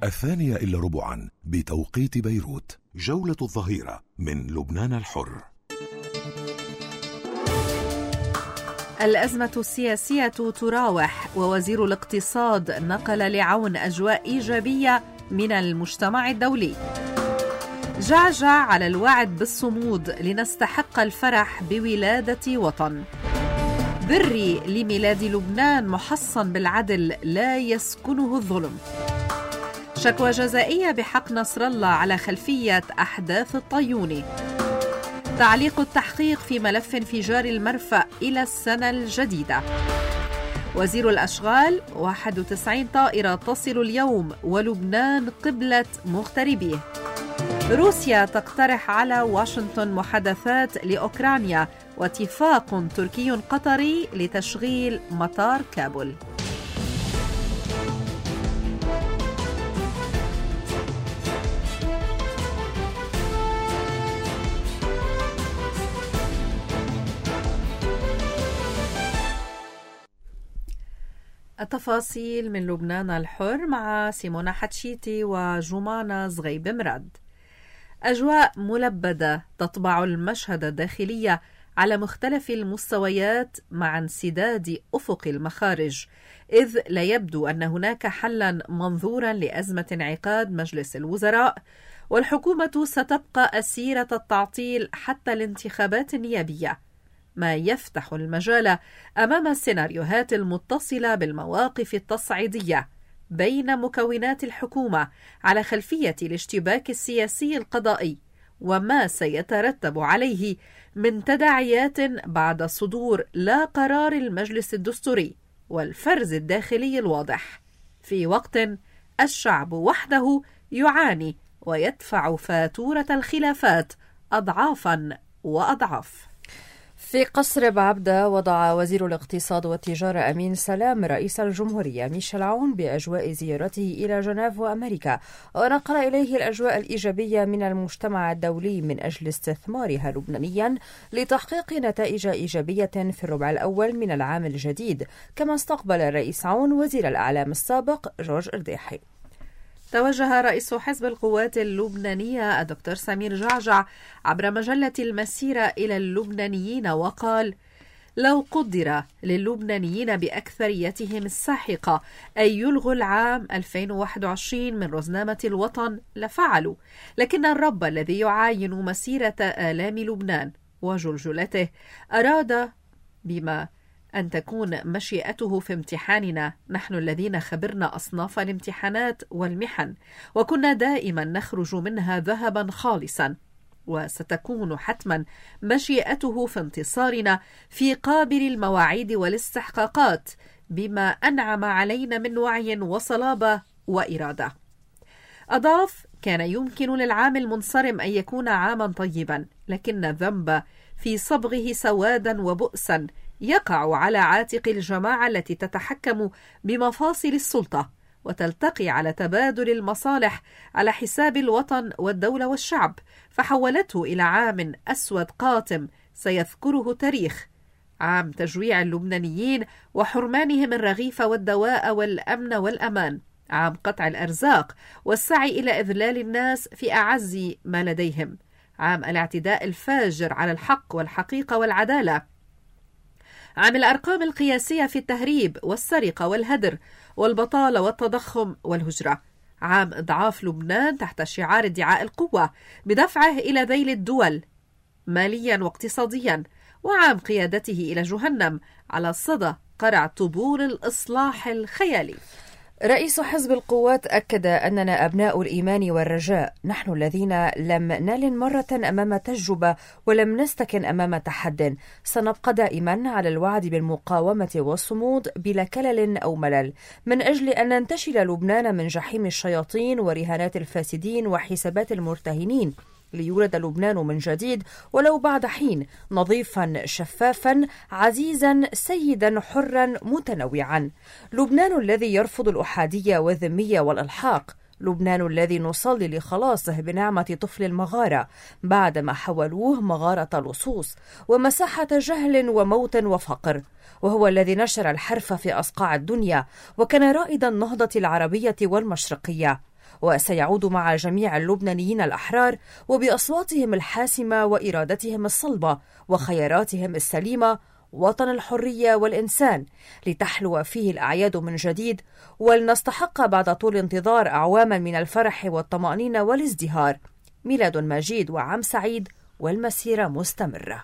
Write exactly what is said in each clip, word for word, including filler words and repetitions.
الثانية إلا ربعا بتوقيت بيروت. جولة الظهيرة من لبنان الحر. الأزمة السياسية تراوح، ووزير الاقتصاد نقل لعون أجواء إيجابية من المجتمع الدولي. جعجع على الوعد بالصمود لنستحق الفرح بولادة وطن. بري لميلاد لبنان محصن بالعدل لا يسكنه الظلم. شكوى جزائية بحق نصر الله على خلفية أحداث الطيوني. تعليق التحقيق في ملف انفجار المرفأ إلى السنة الجديدة. وزير الأشغال واحد وتسعين طائرة تصل اليوم، ولبنان قبلة مغتربيه. روسيا تقترح على واشنطن محادثات لأوكرانيا، واتفاق تركي قطري لتشغيل مطار كابول. التفاصيل من لبنان الحر مع سيمونا حتشيتي وجمانة زغيب مراد. أجواء ملبدة تطبع المشهد الداخلي على مختلف المستويات مع انسداد أفق المخارج، إذ لا يبدو أن هناك حلا منظورا لأزمة انعقاد مجلس الوزراء، والحكومة ستبقى أسيرة التعطيل حتى الانتخابات النيابية، ما يفتح المجال أمام السيناريوهات المتصلة بالمواقف التصعيدية بين مكونات الحكومة على خلفية الاشتباك السياسي القضائي، وما سيترتب عليه من تداعيات بعد صدور لا قرار المجلس الدستوري والفرز الداخلي الواضح، في وقت الشعب وحده يعاني ويدفع فاتورة الخلافات أضعافا وأضعاف. في قصر بعبدة وضع وزير الاقتصاد والتجارة أمين سلام رئيس الجمهورية ميشيل عون بأجواء زيارته إلى جنيف وأمريكا، ونقل إليه الأجواء الإيجابية من المجتمع الدولي من أجل استثمارها لبنانيا لتحقيق نتائج إيجابية في الربع الأول من العام الجديد. كما استقبل الرئيس عون وزير الأعلام السابق جورج إرداحي. توجه رئيس حزب القوات اللبنانية الدكتور سمير جعجع عبر مجلة المسيرة إلى اللبنانيين وقال: لو قدر للبنانيين بأكثريتهم الساحقة أن يلغوا العام ألفين وواحد وعشرين من رزنامة الوطن لفعلوا، لكن الرب الذي يعاين مسيرة آلام لبنان وجلجلته أراد بما أن تكون مشيئته في امتحاننا، نحن الذين خبرنا أصناف الامتحانات والمحن، وكنا دائما نخرج منها ذهبا خالصا، وستكون حتما مشيئته في انتصارنا في قابل المواعيد والاستحقاقات بما أنعم علينا من وعي وصلابة وإرادة. أضاف: كان يمكن للعام المنصرم أن يكون عاما طيبا، لكن الذنب في صبغه سوادا وبؤسا يقع على عاتق الجماعة التي تتحكم بمفاصل السلطة وتلتقي على تبادل المصالح على حساب الوطن والدولة والشعب، فحولته إلى عام أسود قاتم سيذكره تاريخ، عام تجويع اللبنانيين وحرمانهم الرغيف والدواء والأمن والأمان، عام قطع الأرزاق والسعي إلى إذلال الناس في أعز ما لديهم، عام الاعتداء الفاجر على الحق والحقيقة والعدالة، عام الأرقام القياسية في التهريب والسرقة والهدر والبطالة والتضخم والهجرة، عام إضعاف لبنان تحت شعار ادعاء القوة بدفعه إلى ذيل الدول ماليا واقتصاديا، وعام قيادته إلى جهنم على صدى قرع طبول الإصلاح الخيالي. رئيس حزب القوات أكد أننا أبناء الإيمان والرجاء، نحن الذين لم نلن مرة أمام تجربة ولم نستكن أمام تحد، سنبقى دائما على الوعد بالمقاومة والصمود بلا كلل أو ملل، من أجل أن ننتشل لبنان من جحيم الشياطين ورهانات الفاسدين وحسابات المرتهنين، ليولد لبنان من جديد ولو بعد حين، نظيفا شفافا عزيزا سيدا حرا متنوعا، لبنان الذي يرفض الأحادية والذمية والإلحاق، لبنان الذي نصلي لخلاصه بنعمة طفل المغارة بعدما حولوه مغارة لصوص ومساحة جهل وموت وفقر، وهو الذي نشر الحرف في أصقاع الدنيا وكان رائد النهضة العربية والمشرقية، وسيعود مع جميع اللبنانيين الأحرار وبأصواتهم الحاسمة وإرادتهم الصلبة وخياراتهم السليمة وطن الحرية والإنسان، لتحلو فيه الأعياد من جديد، ولنستحق بعد طول انتظار أعواما من الفرح والطمأنينة والازدهار. ميلاد مجيد وعام سعيد، والمسيرة مستمرة.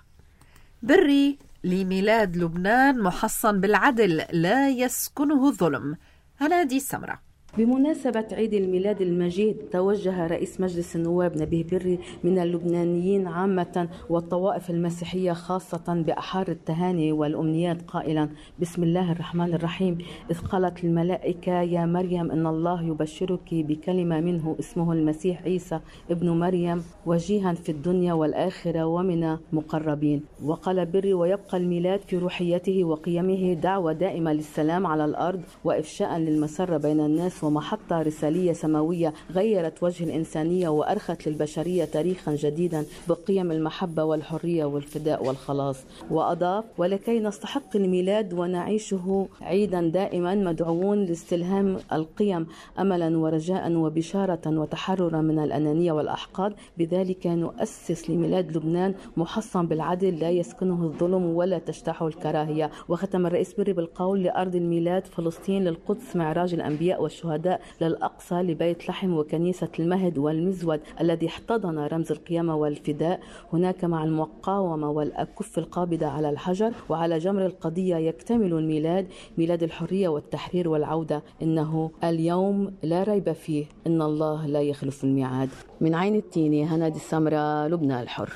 بري لميلاد لبنان محصن بالعدل لا يسكنه الظلم. هنادي السمرة. بمناسبة عيد الميلاد المجيد، توجه رئيس مجلس النواب نبيه بري من اللبنانيين عامة والطوائف المسيحية خاصة بأحار التهاني والأمنيات قائلا: بسم الله الرحمن الرحيم، إذ قالت الملائكة يا مريم إن الله يبشرك بكلمة منه اسمه المسيح عيسى ابن مريم وجيها في الدنيا والآخرة ومن مقربين. وقال بري: ويبقى الميلاد في روحيته وقيمه دعوة دائمة للسلام على الأرض وإفشاء للمسرة بين الناس، ومحطة رسالية سماوية غيرت وجه الإنسانية وأرخت للبشرية تاريخا جديدا بقيم المحبة والحرية والفداء والخلاص. وأضاف: ولكي نستحق الميلاد ونعيشه عيدا دائما مدعوون لاستلهام القيم أملا ورجاء وبشارة وتحررا من الأنانية والأحقاد، بذلك نؤسس لميلاد لبنان محصن بالعدل لا يسكنه الظلم ولا تجتاحه الكراهية. وختم الرئيس بري بالقول: لأرض الميلاد فلسطين، للقدس معراج الأنبياء والشهداء، للأقصى لبيت لحم وكنيسة المهد والمزود الذي احتضن رمز القيامة والفداء. هناك مع المقاومة والأكف القابضة على الحجر وعلى جمر القضية يكتمل الميلاد، ميلاد الحرية والتحرير والعودة. إنه اليوم لا ريب فيه، إن الله لا يخلف الميعاد. من عين التيني، هنادي السمرة، لبنان الحر.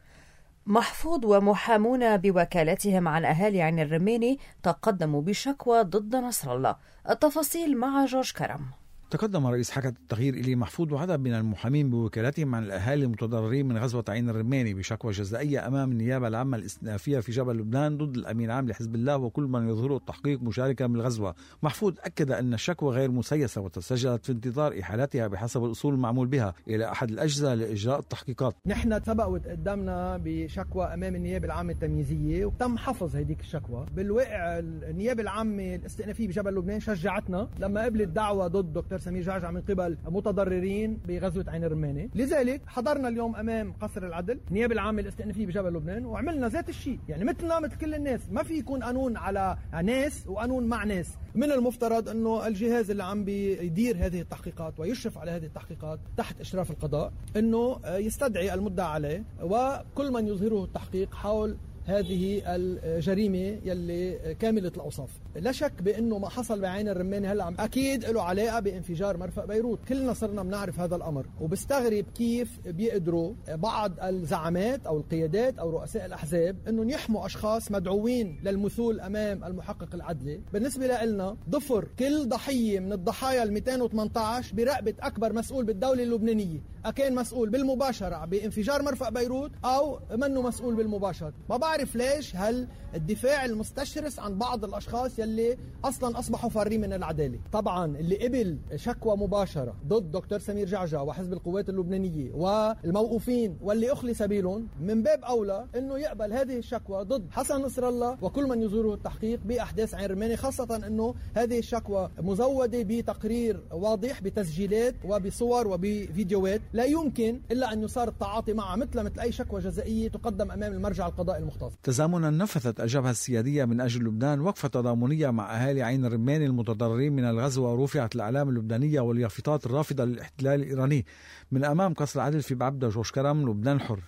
محفوظ ومحامون بوكالتهم عن أهالي عين الرماني تقدموا بشكوى ضد نصر الله. التفاصيل مع جورج كرم. تقدم رئيس حركة التغيير إلي محفوظ وعدد من المحامين بوكالتهم عن الأهالي المتضررين من غزوة عين الرماني بشكوى جزائية أمام النيابة العامة الاستئنافية في جبل لبنان ضد الأمين العام لحزب الله وكل من يظهره التحقيق مشاركة بالغزوة. محفوظ أكد أن الشكوى غير مسيسة وتسجلت في انتظار إحالتها بحسب الأصول المعمول بها إلى أحد الأجهزة لإجراء التحقيقات. نحن سبق وتقدمنا بشكوى أمام النيابة العامة التمييزية وتم حفظ هذيك الشكوى. بالواقع النيابة العامة الاستئنافية بجبل لبنان شجعتنا لما قبلت دعوة ضد دكتور سمير جعجع من قبل متضررين بغزوة عين الرماني. لذلك حضرنا اليوم أمام قصر العدل النيابة العامة الاستئنافية بجبل لبنان وعملنا ذات الشيء، يعني مثلنا مثل كل الناس. ما في يكون قانون على ناس وقانون مع ناس. من المفترض أنه الجهاز اللي عم بيدير هذه التحقيقات ويشرف على هذه التحقيقات تحت إشراف القضاء أنه يستدعي المدعى عليه وكل من يظهره التحقيق حول هذه الجريمة يلي كاملة الأوصاف. لا شك بأنه ما حصل بعين الرماني هلأ أكيد له علاقة بانفجار مرفأ بيروت. كلنا صرنا بنعرف هذا الأمر، وبستغرب كيف بيقدروا بعض الزعامات أو القيادات أو رؤساء الأحزاب أنهم يحموا أشخاص مدعوين للمثول أمام المحقق العدلي. بالنسبة لنا ضفر كل ضحية من الضحايا ال مئتين وثمانية عشر برقبة أكبر مسؤول بالدولة اللبنانية، أكان مسؤول بالمباشرة بانفجار مرفأ بيروت أو منه مسؤول بالمباشر. ما بعرف ليش هل الدفاع المستشرس عن بعض الأشخاص يلي أصلا أصبحوا فارين من العدالة. طبعا اللي قبل شكوى مباشرة ضد دكتور سمير جعجع وحزب القوات اللبنانية والموقوفين واللي أخلي سبيلهم، من باب أولى أنه يقبل هذه الشكوى ضد حسن نصر الله وكل من يزوره التحقيق بأحداث عين الرماني، خاصة أنه هذه الشكوى مزودة بتقرير واضح بتسجيلات وبصور وبفيديوهات لا يمكن إلا أن يصار التعاطي معها مثل مثل أي شكوى جزائية تقدم أمام المرجع القضائي المختص. تزامنا نفذت الجبهة السيادية من أجل لبنان وقفة تضامنية مع أهالي عين الرماني المتضررين من الغزو، ورفعت الأعلام اللبنانية واليافطات الرافضة للاحتلال الإيراني من أمام قصر العدل في بعبدة. جورج كرم، لبنان الحر.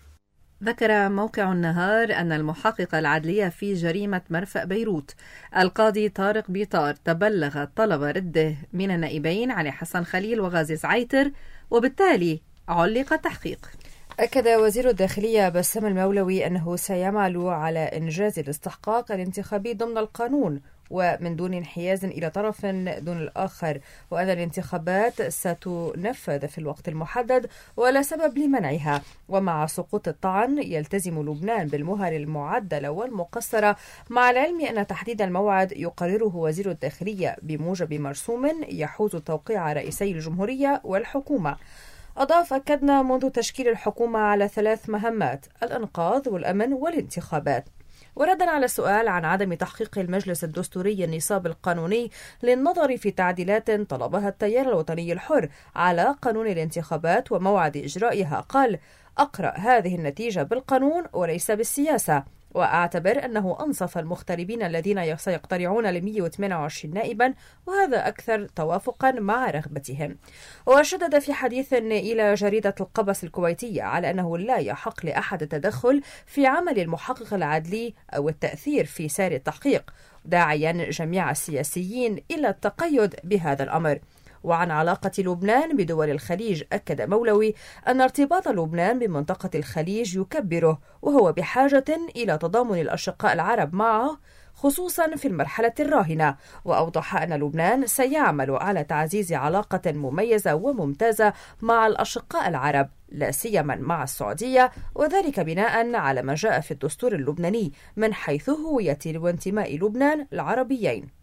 ذكر موقع النهار أن المحقق العدلية في جريمة مرفأ بيروت القاضي طارق بيطار تبلغ طلب رده من النائبين علي حسن خليل وغازي زعيتر، وبالتالي علق التحقيق. أكد وزير الداخلية بسام المولوي أنه سيعمل على إنجاز الاستحقاق الانتخابي ضمن القانون ومن دون انحياز إلى طرف دون الآخر، وأن الانتخابات ستنفذ في الوقت المحدد ولا سبب لمنعها. ومع سقوط الطعن يلتزم لبنان بالمهل المعدلة والمقصرة، مع العلم أن تحديد الموعد يقرره وزير الداخلية بموجب مرسوم يحوز توقيع رئيسي الجمهورية والحكومة. أضاف: أكدنا منذ تشكيل الحكومة على ثلاث مهمات: الإنقاذ والأمن والانتخابات. وردا على سؤال عن عدم تحقيق المجلس الدستوري النصاب القانوني للنظر في تعديلات طلبها التيار الوطني الحر على قانون الانتخابات وموعد إجرائها، قال: أقرأ هذه النتيجة بالقانون وليس بالسياسة، وأعتبر أنه أنصف المغتربين الذين سيقترعون ل مئة وثمانية وعشرين نائبا، وهذا أكثر توافقا مع رغبتهم. وشدد في حديث إلى جريدة القبس الكويتية على أنه لا يحق لأحد التدخل في عمل المحقق العدلي أو التأثير في سير التحقيق، داعيا جميع السياسيين إلى التقيد بهذا الأمر. وعن علاقة لبنان بدول الخليج، أكد مولوي أن ارتباط لبنان بمنطقة الخليج يكبره، وهو بحاجة إلى تضامن الأشقاء العرب معه خصوصا في المرحلة الراهنة. وأوضح أن لبنان سيعمل على تعزيز علاقة مميزة وممتازة مع الأشقاء العرب، لا سيما مع السعودية، وذلك بناء على ما جاء في الدستور اللبناني من حيث هوية وانتماء لبنان العربيين.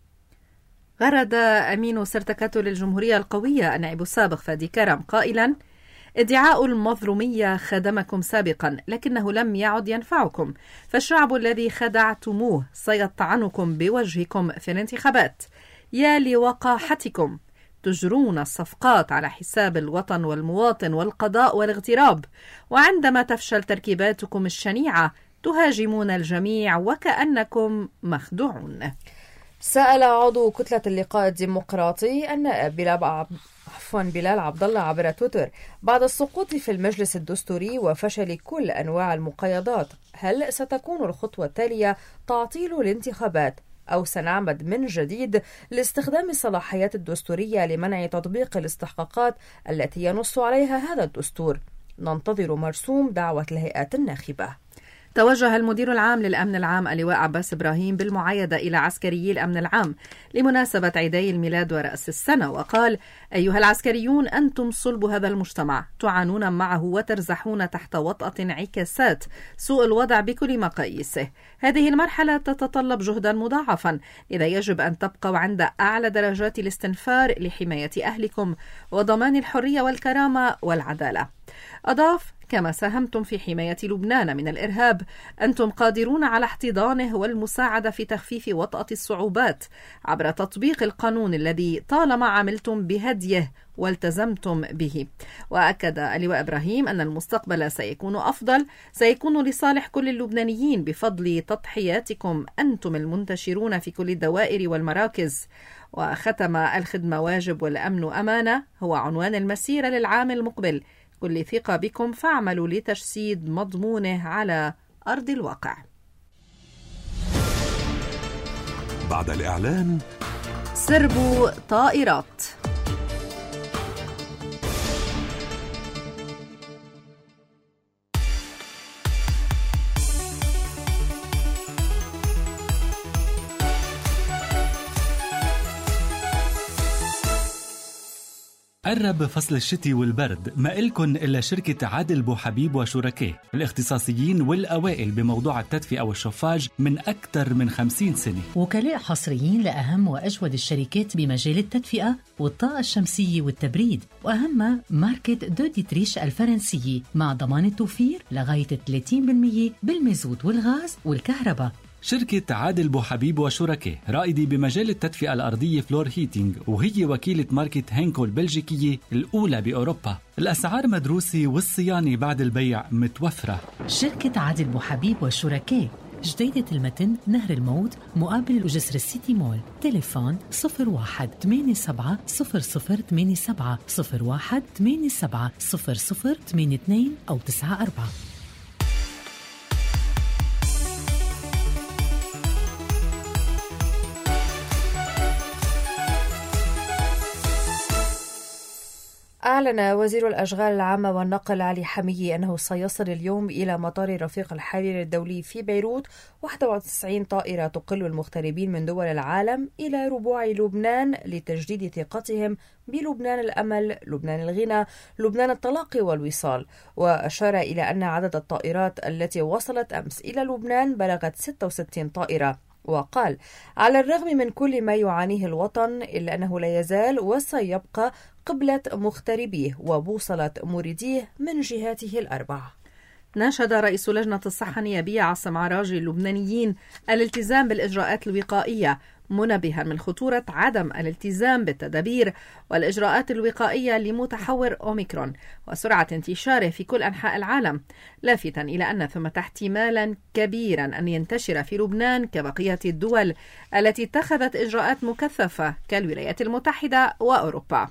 غرد أمين سرتكته للجمهورية القوية النائب السابق فادي كرم قائلا: ادعاء المظلومية خدمكم سابقا لكنه لم يعد ينفعكم، فالشعب الذي خدعتموه سيطعنكم بوجهكم في الانتخابات. يا لوقاحتكم، تجرون الصفقات على حساب الوطن والمواطن والقضاء والاغتراب، وعندما تفشل تركيباتكم الشنيعة تهاجمون الجميع وكأنكم مخدوعون. سأل عضو كتلة اللقاء الديمقراطي النائب بلال عفوا بلال عبد الله عبر تويتر بعد السقوط في المجلس الدستوري وفشل كل أنواع المقايضات: هل ستكون الخطوة التالية تعطيل الانتخابات، أو سنعمد من جديد لاستخدام الصلاحيات الدستورية لمنع تطبيق الاستحقاقات التي ينص عليها هذا الدستور؟ ننتظر مرسوم دعوة الهيئات الناخبة. توجه المدير العام للأمن العام اللواء عباس إبراهيم بالمعايدة إلى عسكريي الأمن العام لمناسبة عيدي الميلاد ورأس السنة، وقال: أيها العسكريون، أنتم صلب هذا المجتمع، تعانون معه وترزحون تحت وطأة انعكاسات سوء الوضع بكل مقاييسه. هذه المرحلة تتطلب جهدا مضاعفا، لذا يجب أن تبقوا عند أعلى درجات الاستنفار لحماية أهلكم وضمان الحرية والكرامة والعدالة. أضاف: كما ساهمتم في حماية لبنان من الإرهاب، أنتم قادرون على احتضانه والمساعدة في تخفيف وطأة الصعوبات عبر تطبيق القانون الذي طالما عملتم بهديه والتزمتم به. وأكد اللواء إبراهيم أن المستقبل سيكون أفضل، سيكون لصالح كل اللبنانيين بفضل تضحياتكم أنتم المنتشرون في كل الدوائر والمراكز. وختم: الخدمة واجب والأمن أمانة هو عنوان المسيرة للعام المقبل، كل ثقة بكم فاعملوا لتجسيد مضمونه على أرض الواقع. بعد الإعلان: سرب طائرات. قرب فصل الشتي والبرد، ما إلكن إلا شركة عادل بوحبيب وشركائه الاختصاصيين والأوائل بموضوع التدفئة والشفاج من أكثر من خمسين سنة، وكلاء حصريين لأهم وأجود الشركات بمجال التدفئة والطاقة الشمسية والتبريد، وأهم ماركة دوديتريش الفرنسية مع ضمان التوفير لغاية ثلاثين بالمئة بالمازوت والغاز والكهرباء. شركة عادل بوحبيب وشركائه رائدة بمجال التدفئة الأرضية فلور هيتينج، وهي وكيلة ماركة هينكو البلجيكية الأولى بأوروبا. الأسعار مدروسة والصيانة بعد البيع متوفرة. شركة عادل بوحبيب وشركائه، جديدة المتن، نهر الموت، مقابل جسر السيتي مول. تليفون صفر واحد ثمانية سبعة صفر صفر ثمانية سبعة صفر واحد ثمانية سبعة صفر صفر ثمانية اثنين أو تسعة أربعة. أعلن وزير الأشغال العامة والنقل علي حمية أنه سيصل اليوم إلى مطار رفيق الحريري الدولي في بيروت واحد وتسعين طائرة تقل المغتربين من دول العالم إلى ربوع لبنان لتجديد ثقتهم بلبنان الأمل، لبنان الغنى، لبنان التلاقي والوصال. وأشار إلى أن عدد الطائرات التي وصلت أمس إلى لبنان بلغت ستة وستين طائرة. وقال: على الرغم من كل ما يعانيه الوطن إلا أنه لا يزال وسيبقى قبلة مغتربيه وبوصلة مريديه من جهاته الأربع. ناشد رئيس لجنة الصحة النيابية عاصم عراجي اللبنانيين الالتزام بالإجراءات الوقائية، منبها من خطورة عدم الالتزام بالتدابير والإجراءات الوقائية لمتحور أوميكرون وسرعة انتشاره في كل أنحاء العالم، لافتاً إلى أن ثمة احتمالاً كبيراً أن ينتشر في لبنان كبقية الدول التي اتخذت إجراءات مكثفة كالولايات المتحدة وأوروبا.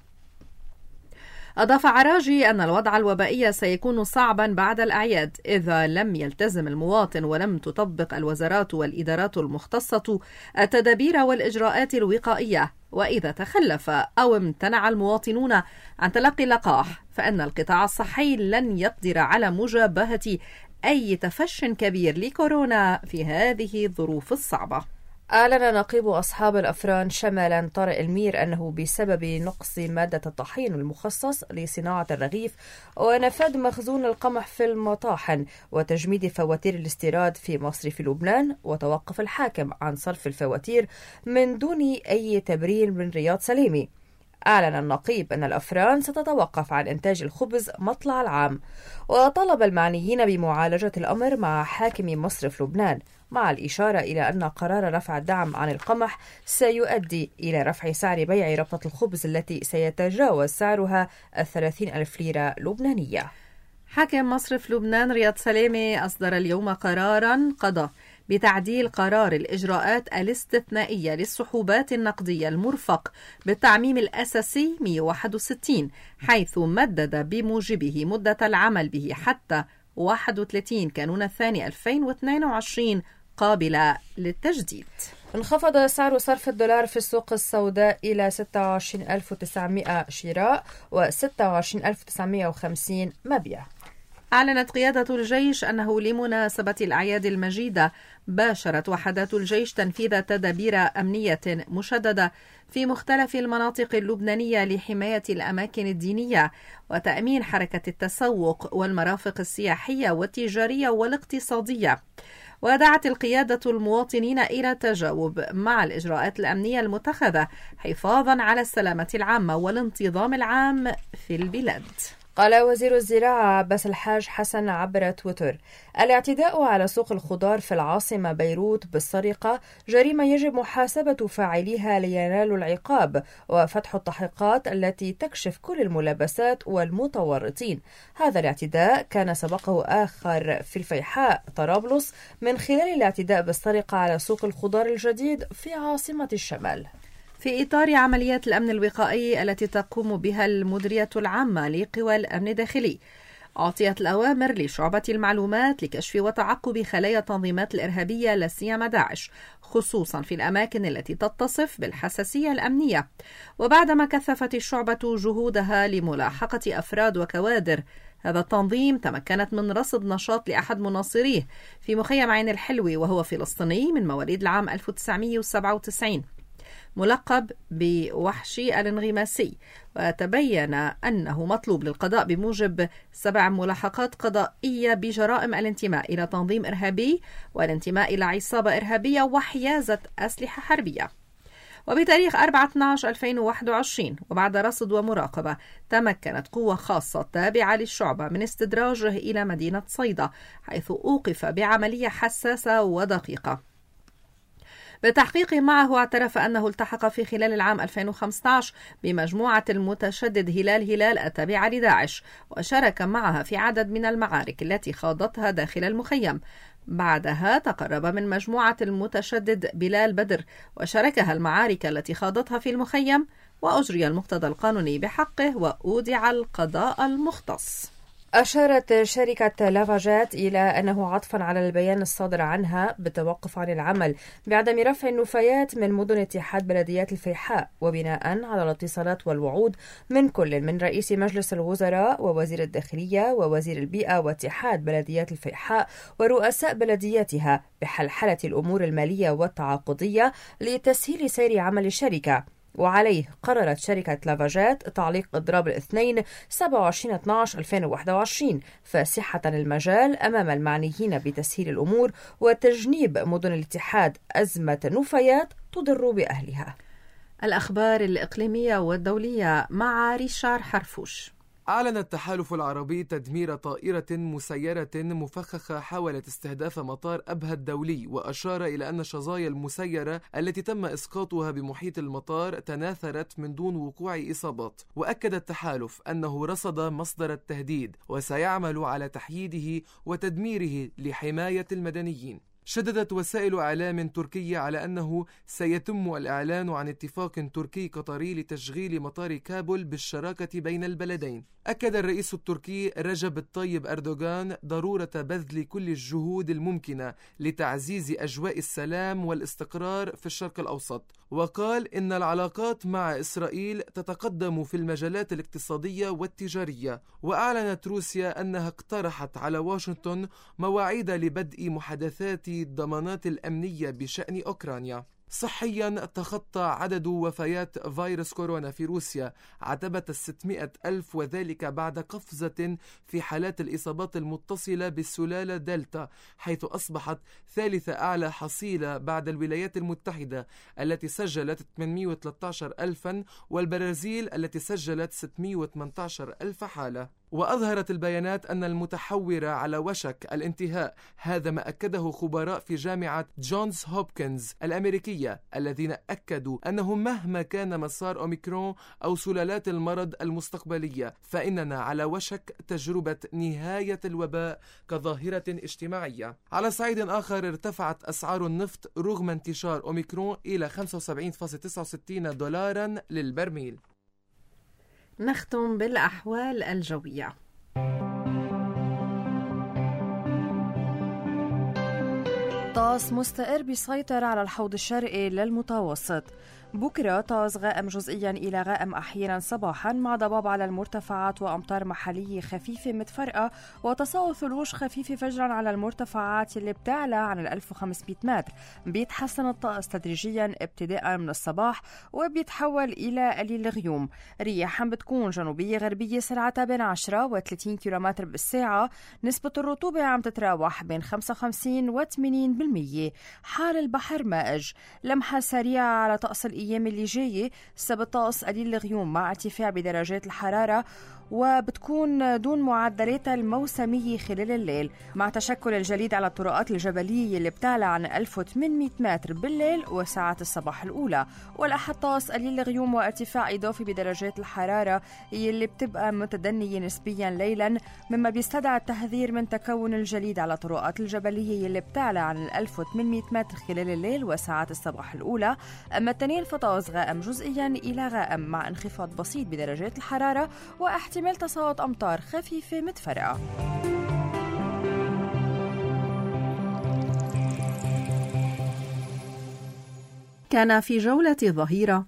أضاف عراجي أن الوضع الوبائي سيكون صعبا بعد الأعياد إذا لم يلتزم المواطن ولم تطبق الوزارات والإدارات المختصة التدابير والإجراءات الوقائية، وإذا تخلف أو امتنع المواطنون عن تلقي اللقاح فإن القطاع الصحي لن يقدر على مجابهة أي تفش كبير لكورونا في هذه الظروف الصعبة. أعلن نقيب أصحاب الأفران شمالا طارق المير أنه بسبب نقص مادة الطحين المخصص لصناعة الرغيف ونفاد مخزون القمح في المطاحن وتجميد فواتير الاستيراد في مصرف لبنان، وتوقف الحاكم عن صرف الفواتير من دون أي تبرير من رياض سليمي. أعلن النقيب أن الأفران ستتوقف عن إنتاج الخبز مطلع العام، وطلب المعنيين بمعالجة الأمر مع حاكم مصرف لبنان، مع الإشارة إلى أن قرار رفع الدعم عن القمح سيؤدي إلى رفع سعر بيع ربطة الخبز التي سيتجاوز سعرها الثلاثين ألف ليرة لبنانية. حاكم مصرف لبنان رياض سليمي أصدر اليوم قراراً قضى بتعديل قرار الإجراءات الاستثنائية للسحوبات النقدية المرفق بالتعميم الأساسي مئة وواحد وستين، حيث مدد بموجبه مدة العمل به حتى واحد وثلاثين كانون الثاني ألفين واثنين وعشرين قابلة للتجديد. انخفض سعر صرف الدولار في السوق السوداء إلى ستة وعشرين ألف وتسعمائة شراء و ستة وعشرين ألف وتسعمائة وخمسين مبيع. أعلنت قيادة الجيش أنه لمناسبة الأعياد المجيدة باشرت وحدات الجيش تنفيذ تدابير أمنية مشددة في مختلف المناطق اللبنانية لحماية الأماكن الدينية وتأمين حركة التسوق والمرافق السياحية والتجارية والاقتصادية. ودعت القيادة المواطنين إلى تجاوب مع الإجراءات الأمنية المتخذة حفاظا على السلامة العامة والانتظام العام في البلاد. قال وزير الزراعة عباس الحاج حسن عبر تويتر: الاعتداء على سوق الخضار في العاصمة بيروت بالسرقة جريمة يجب محاسبة فاعليها لينالوا العقاب وفتح التحقيقات التي تكشف كل الملابسات والمتورطين. هذا الاعتداء كان سبقه آخر في الفيحاء طرابلس من خلال الاعتداء بالسرقة على سوق الخضار الجديد في عاصمة الشمال. في إطار عمليات الأمن الوقائي التي تقوم بها المديرية العامة لقوى الأمن الداخلي، أعطيت الأوامر لشعبة المعلومات لكشف وتعقب خلايا التنظيمات الإرهابية لا سيما داعش، خصوصا في الأماكن التي تتصف بالحساسية الأمنية. وبعدما كثفت الشعبة جهودها لملاحقة أفراد وكوادر هذا التنظيم، تمكنت من رصد نشاط لأحد مناصريه في مخيم عين الحلوي، وهو فلسطيني من مواليد العام ألف وتسعمائة وسبعة وتسعين ملقب بوحشي الانغماسي، وتبين أنه مطلوب للقضاء بموجب سبع ملاحقات قضائية بجرائم الانتماء إلى تنظيم إرهابي والانتماء إلى عصابة إرهابية وحيازة أسلحة حربية. وبتاريخ أربعة اثناشر ألفين وواحد وعشرين وبعد رصد ومراقبة، تمكنت قوة خاصة تابعة للشعبة من استدراجه إلى مدينة صيدا، حيث أوقف بعملية حساسة ودقيقة. بالتحقيق معه اعترف أنه التحق في خلال العام ألفين وخمسة عشر بمجموعة المتشدد هلال هلال التابعة لداعش، وشارك معها في عدد من المعارك التي خاضتها داخل المخيم. بعدها تقرب من مجموعة المتشدد بلال بدر وشاركها المعارك التي خاضتها في المخيم، وأجري المقتضى القانوني بحقه وأودع القضاء المختص. أشارت شركة لافاجات إلى أنه عطفا على البيان الصادر عنها بالتوقف عن العمل بعدم رفع النفايات من مدن اتحاد بلديات الفيحاء، وبناء على الاتصالات والوعود من كل من رئيس مجلس الوزراء ووزير الداخلية ووزير البيئة واتحاد بلديات الفيحاء ورؤساء بلدياتها بحلحلة الأمور المالية والتعاقدية لتسهيل سير عمل الشركة. وعليه قررت شركة لافاجات تعليق إضراب الاثنين سبعة وعشرين اثني عشر ألفين وواحد وعشرين فاسحة المجال أمام المعنيين بتسهيل الأمور وتجنيب مدن الاتحاد أزمة نفايات تضر بأهلها. الأخبار الإقليمية والدولية مع ريشار حرفوش. أعلن التحالف العربي تدمير طائرة مسيرة مفخخة حاولت استهداف مطار أبها الدولي، وأشار إلى أن شظايا المسيرة التي تم إسقاطها بمحيط المطار تناثرت من دون وقوع إصابات. وأكد التحالف أنه رصد مصدر التهديد وسيعمل على تحييده وتدميره لحماية المدنيين. شددت وسائل إعلام تركية على أنه سيتم الإعلان عن اتفاق تركي قطري لتشغيل مطار كابول بالشراكة بين البلدين. أكد الرئيس التركي رجب الطيب أردوغان ضرورة بذل كل الجهود الممكنة لتعزيز أجواء السلام والاستقرار في الشرق الأوسط، وقال إن العلاقات مع إسرائيل تتقدم في المجالات الاقتصادية والتجارية. وأعلنت روسيا أنها اقترحت على واشنطن مواعيد لبدء محادثات الضمانات الأمنية بشأن أوكرانيا. صحيا تخطى عدد وفيات فيروس كورونا في روسيا عتبة الستمائة ألف، وذلك بعد قفزة في حالات الإصابات المتصلة بالسلالة دلتا، حيث أصبحت ثالث أعلى حصيلة بعد الولايات المتحدة التي سجلت ثمانمائة وثلاثة عشر ألفا والبرازيل التي سجلت ستمائة وثمانية عشر ألف حالة. وأظهرت البيانات أن المتحور على وشك الانتهاء، هذا ما أكده خبراء في جامعة جونز هوبكنز الأمريكية الذين أكدوا أنه مهما كان مسار أوميكرون أو سلالات المرض المستقبلية فإننا على وشك تجربة نهاية الوباء كظاهرة اجتماعية. على صعيد آخر ارتفعت أسعار النفط رغم انتشار أوميكرون إلى خمسة وسبعين فاصلة تسعة وستين دولارا للبرميل. نختم بالأحوال الجوية. طقس مستقر بيسيطر على الحوض الشرقي للمتوسط. بكرة طقس غائم جزئيا إلى غائم أحيانا صباحا مع ضباب على المرتفعات وأمطار محلية خفيفة متفرقة وتصاوي ثلوج خفيفة فجرا على المرتفعات اللي بتعلى عن ال ألف وخمسمائة متر. بيتحسن الطقس تدريجيا ابتداء من الصباح وبيتحول إلى قليل غيوم. رياح بتكون جنوبية غربية سرعتها بين عشرة و ثلاثين كيلومتر بالساعة. نسبة الرطوبة عم تتراوح بين خمسة وخمسين و ثمانين بالمية. حال البحر مائج. لمحة سريعة على طقس الأيام اللي جاية. سبب طقس قليل الغيوم مع ارتفاع بدرجات الحرارة وبتكون دون معدلاتها الموسمية خلال الليل، مع تشكل الجليد على الطرقات الجبلية اللي بتعلى عن ألف وثمانمائة متر بالليل وساعات الصباح الأولى. والأحد طقس قليل الغيوم وارتفاع إضافي بدرجات الحرارة اللي بتبقى متدنية نسبيا ليلا، مما بيستدعي التحذير من تكون الجليد على الطرقات الجبلية اللي بتعلى عن ألف وثمانمائة متر خلال الليل وساعات الصباح الأولى. أما التنين فطقس غائم جزئيا إلى غائم مع انخفاض بسيط بدرجات الحرارة واحتمال تساقط أمطار خفيفة متفرقة. كان في جولة الظهيرة.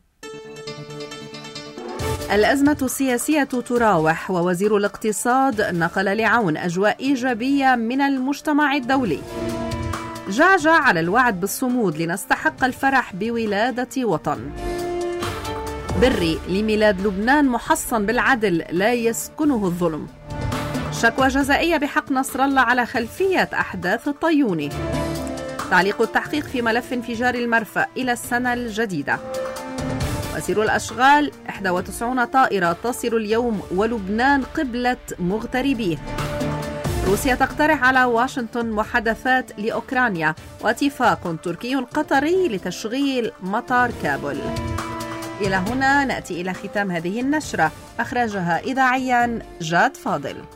الأزمة السياسية تراوح ووزير الاقتصاد نقل لعون أجواء إيجابية من المجتمع الدولي. جعجع على الوعد بالصمود لنستحق الفرح بولادة وطن. بري لميلاد لبنان محصن بالعدل لا يسكنه الظلم. شكوى جزائية بحق نصر الله على خلفية أحداث الطيوني. تعليق التحقيق في ملف انفجار المرفأ إلى السنة الجديدة. وزير الأشغال إحدى وتسعين طائرة تصل اليوم ولبنان قبلة مغتربيه. روسيا تقترح على واشنطن محادثات لأوكرانيا واتفاق تركي قطري لتشغيل مطار كابول. إلى هنا نأتي إلى ختام هذه النشرة، أخرجها إذاعيا جاد فاضل.